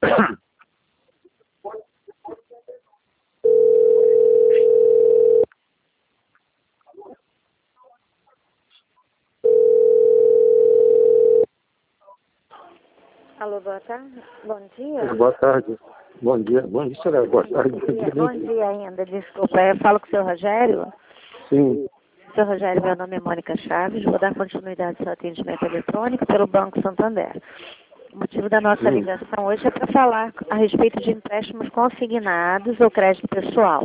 Alô, boa tarde. Bom dia. Boa tarde. Bom dia. Bom dia, senhora. Boa tarde. Bom dia ainda, desculpa. Eu falo com o seu Rogério? Sim. Seu Rogério, meu nome é Mônica Chaves. Vou dar continuidade ao seu atendimento eletrônico pelo Banco Santander. O motivo da nossa ligação hoje é para falar a respeito de empréstimos consignados ou crédito pessoal.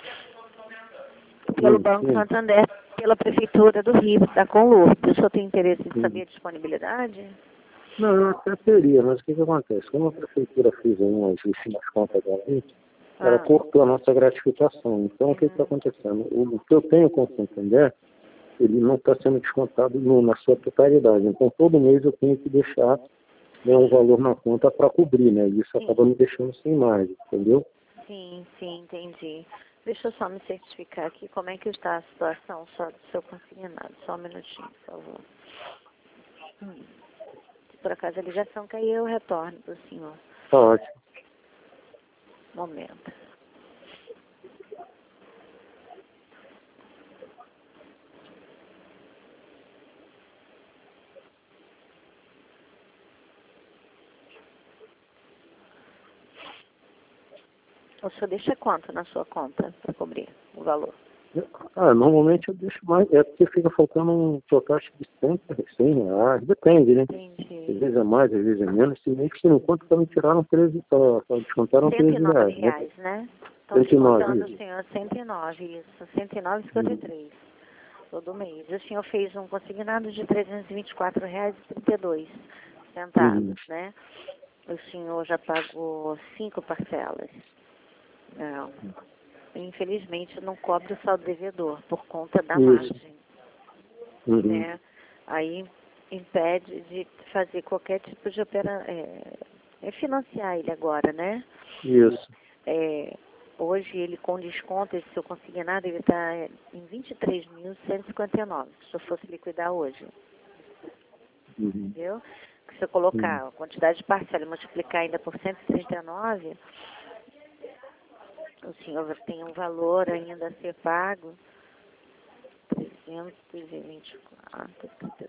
Pelo Banco Santander, pela Prefeitura do Rio, da Conlurb. O senhor tem interesse em saber a disponibilidade? Não, eu até teria, mas o que acontece? Como a prefeitura fez um ajuste nas contas dela, ela cortou a nossa gratificação. Então, o que está acontecendo? O que eu tenho com o Santander, ele não está sendo descontado na sua totalidade. Então, todo mês eu tenho que deixar um valor na conta para cobrir, né? E isso acaba me deixando sem margem, entendeu? Sim, entendi. Deixa eu só me certificar aqui como é que está a situação só do seu consignado. Só um minutinho, por favor. Se por acaso a ligação cair, eu retorno para o senhor. Tá ótimo. Momento. O senhor deixa quanto na sua conta para cobrir o valor? Normalmente eu deixo mais, é porque fica faltando um total de 100 reais, depende, né? Entendi. Às vezes é mais, às vezes é menos, se meio que por enquanto só me tiraram 13, só descontaram 13 reais, né? Estão 109, descontando isso. o senhor 109, isso, 109,53 todo mês. O senhor fez um consignado de R$ 324,32, né? O senhor já pagou 5 parcelas. Não. Infelizmente não cobre o saldo devedor por conta da margem. Né? Aí impede de fazer qualquer tipo de operação, financiar ele agora, né? Isso. Hoje ele com desconto, esse seu consignado, ele está em 23.159, se eu fosse liquidar hoje. Entendeu? Se eu colocar a quantidade de parcela e multiplicar ainda por 139, o senhor tem um valor ainda a ser pago, 324,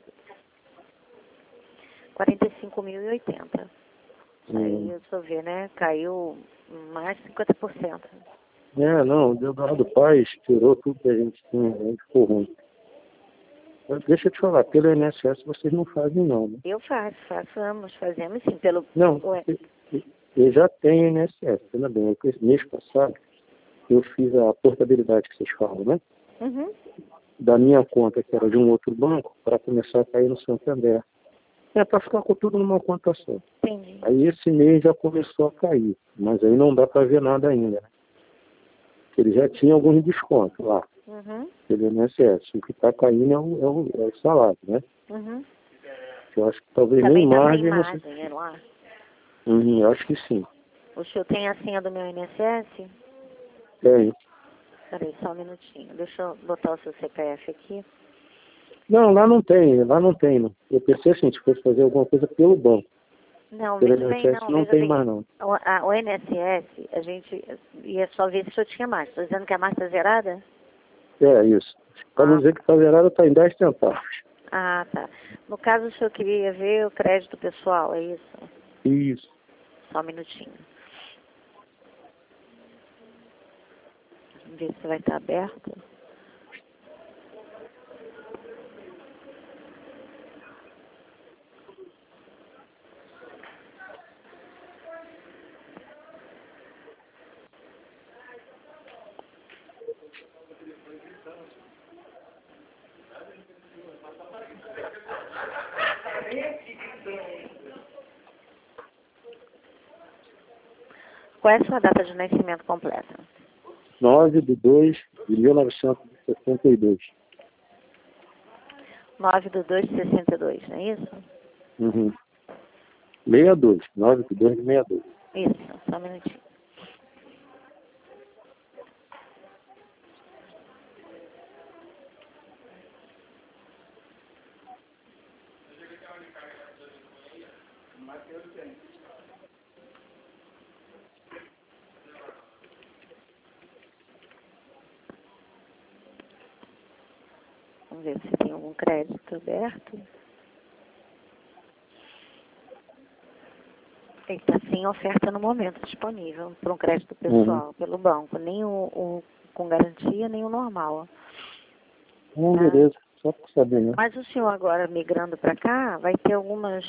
45.080. Aí eu só ver, né? Caiu mais de 50%. Não, o Deodoro do Paz tirou tudo que a gente tinha, a gente ficou ruim. Deixa eu te falar, pelo INSS vocês não fazem não, né? Eu fazemos sim, pelo... Não, eu já tenho INSS, ainda bem, mês passado eu fiz a portabilidade que vocês falam, né? Da minha conta, que era de um outro banco, para começar a cair no Santander. Para ficar com tudo numa conta só. Entendi. Aí esse mês já começou a cair, mas aí não dá para ver nada ainda, né? Ele já tinha alguns descontos lá, pelo INSS. O que está caindo é o salário, né? Eu acho que talvez também nem tá margem... sem margem, é lá? Eu acho que sim. O senhor tem a senha do meu INSS? Tem. Peraí, só um minutinho. Deixa eu botar o seu CPF aqui. Não, lá não tem. Não. Eu pensei assim, se fosse fazer alguma coisa pelo banco. Não, Pelo veja bem, INSS não tem mais, não. O INSS, a gente ia só ver se o senhor tinha margem. Estou dizendo que a margem está zerada? É, isso. Para não dizer que está zerada, está em 10 centavos. Ah, tá. No caso, o senhor queria ver o crédito pessoal, é isso? Isso. Só um minutinho. Vamos ver se vai estar aberto. Qual é a sua data de nascimento completa? 9/2/1962. 9/2/62, não é isso? 62. 9/2/62. Isso, só um minutinho. ver se tem algum crédito aberto. Ele está sem oferta no momento disponível para um crédito pessoal, pelo banco. Nem o com garantia, nem o normal. Beleza, só para saber, né? Mas o senhor agora, migrando para cá, vai ter algumas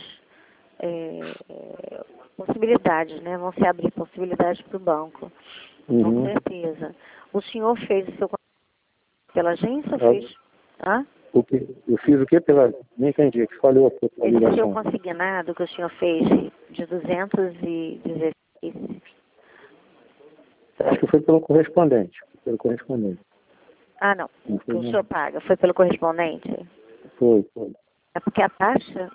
possibilidades, né? Vão se abrir possibilidades para o banco, com certeza. O senhor fez o seu pela agência ou fez? Hã? Eu fiz o quê pela... Nem entendi, que falhou aqui a ligação. Esse seu consignado que o senhor fez de 216... Acho que foi pelo correspondente. Ah, não. O que o senhor paga foi pelo correspondente? Foi. É porque a taxa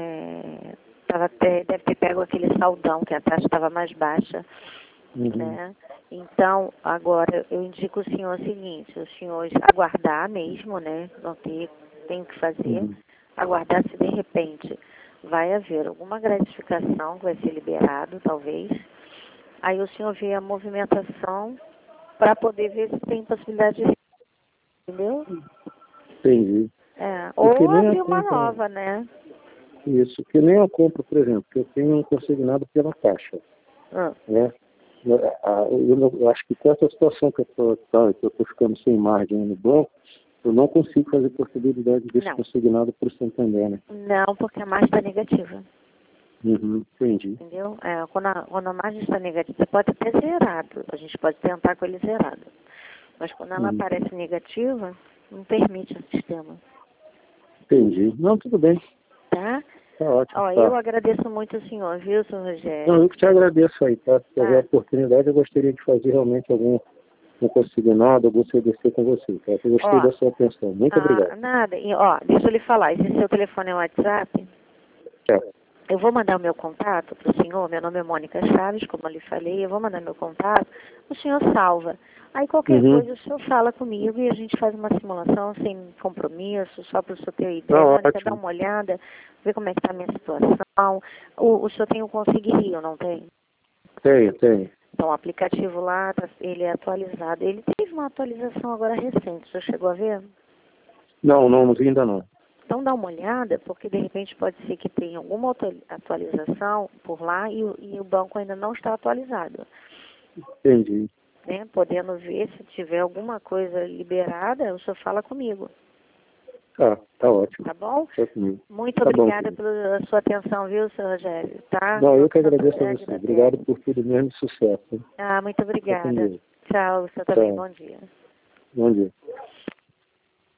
deve ter pego aquele saldão, que a taxa estava mais baixa, né? Então, agora, eu indico o senhor o seguinte, o senhor aguardar mesmo, né? Não tem o que fazer, aguardar se de repente vai haver alguma gratificação que vai ser liberado, talvez. Aí o senhor vê a movimentação para poder ver se tem possibilidade de... Entendeu? Entendi. Ou abrir uma nova, né? Isso, que nem eu compro, por exemplo, que eu tenho um consignado pela Caixa. Né? Eu acho que com essa situação que eu estou ficando sem margem no banco, eu não consigo fazer possibilidade desse consignado para o Santander, né? Não, porque a margem está negativa. Entendi. Entendeu? Quando a margem está negativa, você pode ter zerado. A gente pode tentar com ele zerado. Mas quando ela aparece negativa, não permite o sistema. Entendi. Não, tudo bem. Tá? Tá ótimo. Eu agradeço muito o senhor, viu, senhor Rogério? Não, eu que te agradeço aí, tá? Se tiver oportunidade, eu gostaria de fazer realmente algum consignado, algum CDC com você, tá? Eu gostei da sua atenção. Muito obrigado. Nada. Deixa eu lhe falar. Esse seu telefone é o WhatsApp? Eu vou mandar o meu contato para o senhor. Meu nome é Mônica Chaves, como eu lhe falei. Eu vou mandar meu contato. O senhor salva. Aí qualquer coisa o senhor fala comigo e a gente faz uma simulação sem compromisso, só para o senhor ter ideia. Mônica, dar uma olhada, ver como é que está a minha situação. O senhor tem o Conseguir Rio, não tem? Tenho. Então o aplicativo lá, ele é atualizado. Ele teve uma atualização agora recente. O senhor chegou a ver? Não vi ainda não. Então dá uma olhada, porque de repente pode ser que tenha alguma atualização por lá e o banco ainda não está atualizado. Entendi. Né? Podendo ver se tiver alguma coisa liberada, o senhor fala comigo. Tá ótimo. Tá bom? Comigo. Muito obrigada pela sua atenção, viu, senhor Rogério? Tá? Não, eu que agradeço a você. Obrigado por tudo mesmo e sucesso. Muito obrigada. Tchau, o senhor também. Bom dia. Bom dia.